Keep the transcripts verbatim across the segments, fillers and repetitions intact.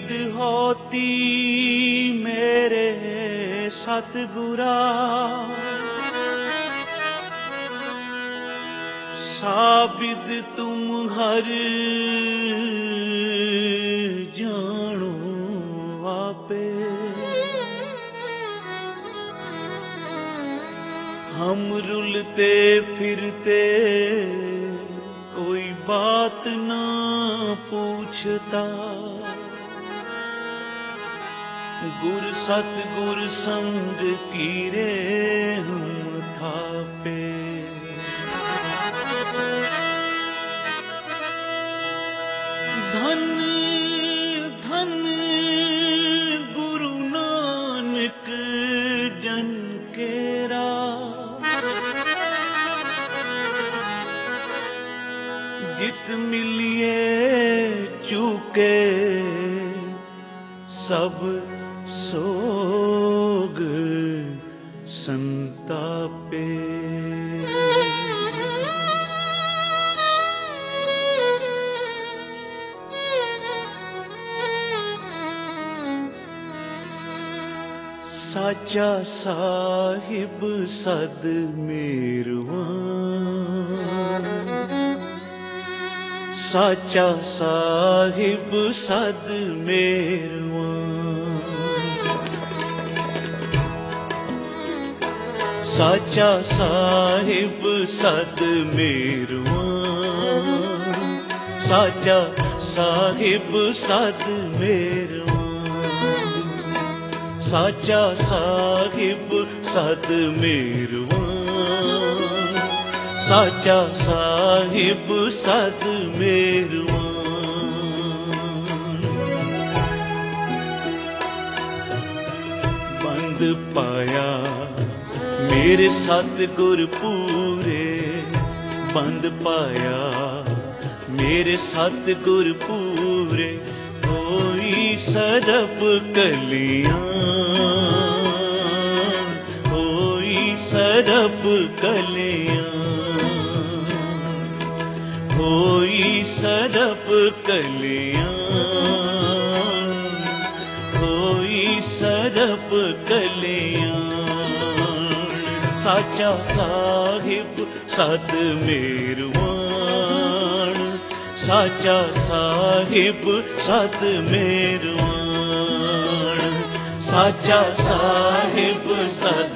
बिद होती मेरे सतगुरा, साबिद तुम हर जानो आपे। हम रुलते फिरते कोई बात ना पूछता, गुर सतगुर संग कीरे हम थापे। धन धन गुरु नानक जन केरा, जित मिलिए चूके सब सोग संतापे। साचा साहिब सद मेरवान, साचा साहिब सद मेरवान, साचा साहिब सद मेरवान, साचा साहिब सद मेरवान, साचा साहिब सद मेरवान, साचा साहिब सद मेरवान। बंद पाया मेरे सतगुर पूरे, बंद पाया मेरे सतगुर पूरे। होई सरब कलियां, होई सरब कलियां, होई सरब कलियां, होई सरब कलियां। साचा साहिब सद मेरवान, साचा साहिब सद मेरवान, साचा साहिब सद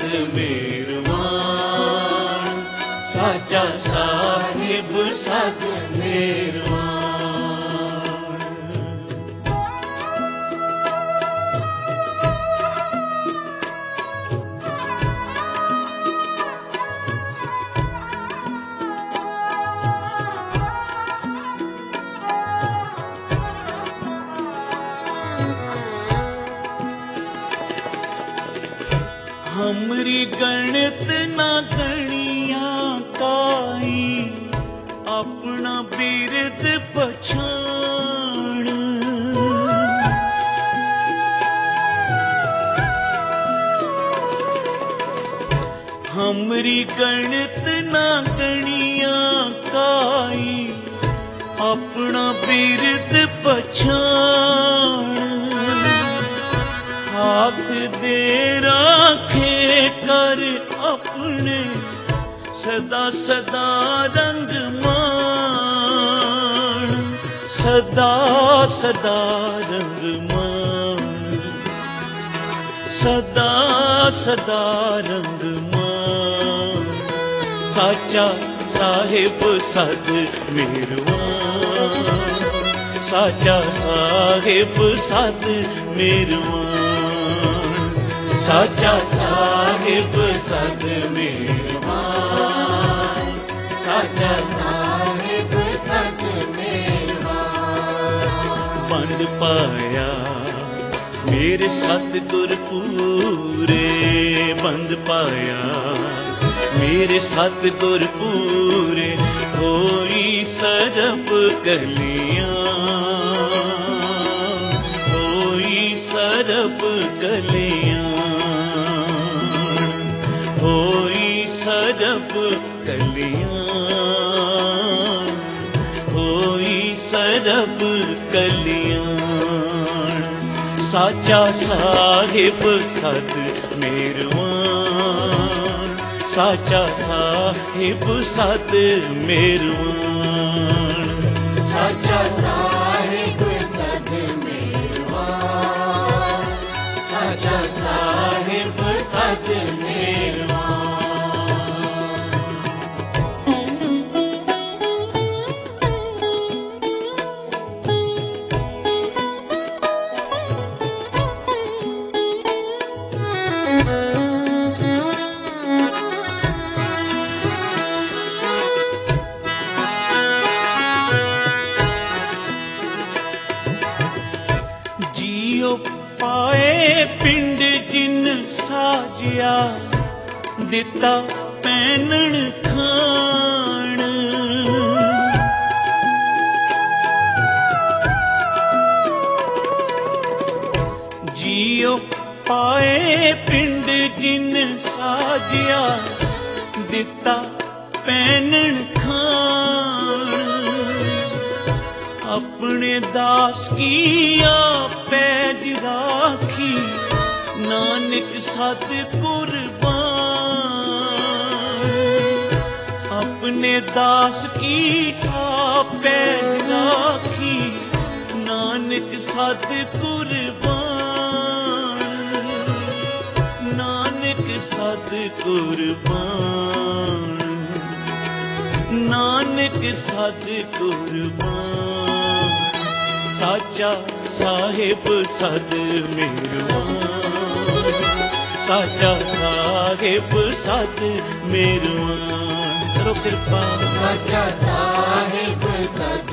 मेरवान, साचा साहिब सद मेरवान। हमरी गणित ना गणिया काई, अपना बिरद पछाण। हमरी गणित ना गणिया काई, अपना बिरद पछाण। हाथ दे राखे कर अपने सदा सदा रंग मान, सदा सदा रंग मान, सदा सदा रंग मान। साचा साहिब सद मेरवान, साचा साहिब सद मेरवान, साचा साहिब सद मेरवान, साचा साहिब सद मेरवान। बंद पाया मेरे सतगुर पूरे, बंद पाया मेरे सतगुर पूरे। होई सरब कलियां, होई सरब कलियां, होई सरब कलियां, होई सरब कलियां। साचा साहिब सद मेहरबान, साचा साहिब सद मेहरबान, साचा साहिब सद मेहरबान, साचा साहिब सद मेहरबान। जियो पाए पिंड जिन साजिया, दिता पैनण खाण, जियो पाए पिंड जिन साजिया, दिता पैनण खाण, अपने दास की पैज राखी, नानक सत कुर्बान, अपने दास की पैज राखी, नानक सत कुर्बान, नानक सत कुर्बान, नानक सत कुर्बान, साचा साहिब सद मेहरबान, साचा साहिब सद मेहरबान, करो कृपा। साचा साहिब सद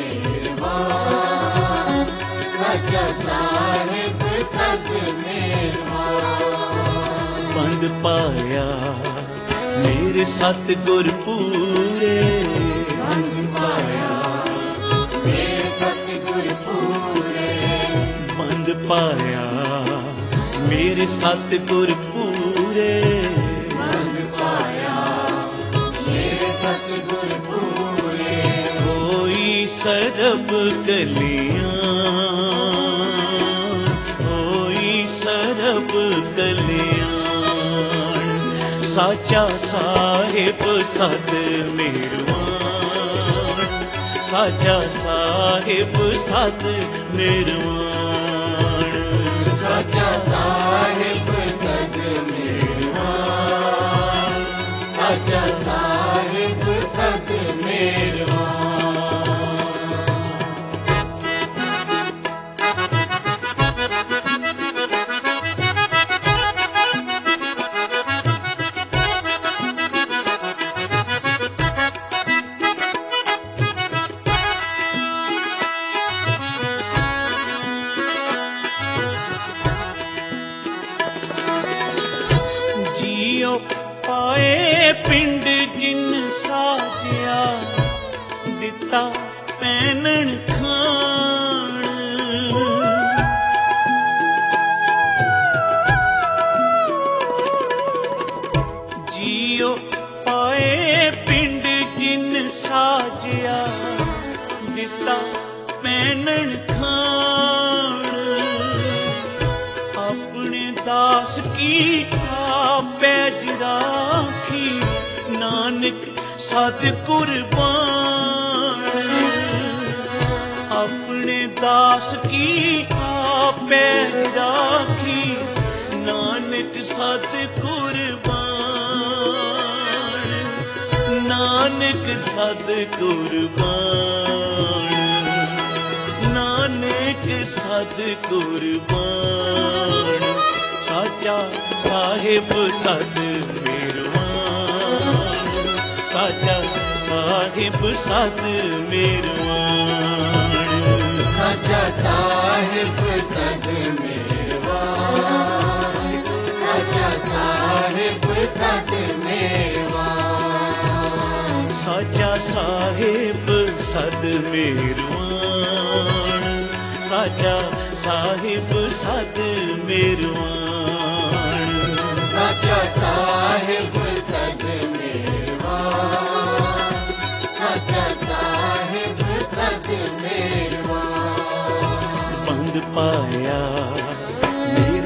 मेहरबान, साचा साहिब सद मेहरबान। बंद पाया मेरे सतगुर पूरे, बंद पाया मेरे सतगुर पूरे, बंद पाया मेरे सतगुर पूरे, बंद पाया मेरे सतगुर पूरे। होई सरब कलियां, होई सरब कलियां, साचा साहिब सद मेहरबान, साचा साहिब सद मेहरबान, साचा साहिब सद मेहरबान, साचा साहिब सद मेहरबान। जियो पाए पिंड जिन साजिया, दिता पैनण खाण, जियो पाए पिंड जिन साजिया, दिता पैनण खाण, अपने दास की पैज राखी, नानक सत कुर्बान, अपने दास की पैज राखी, नानक सत कुर्बान, नानक सत कुर्बान, नानक सत कुर्बान, साचा साहिब सद मेहरबान, साचा साहिब सद मेहरबान, साचा साहिब सद मेहरबान, साचा साहिब सद मेहरबान, साचा साहिब सद मेहरबान, साचा साहिब सद मेहरबान, साचा साहिब सद मेहरबान, साचा साहिब सद मेहरबान। बंद पाया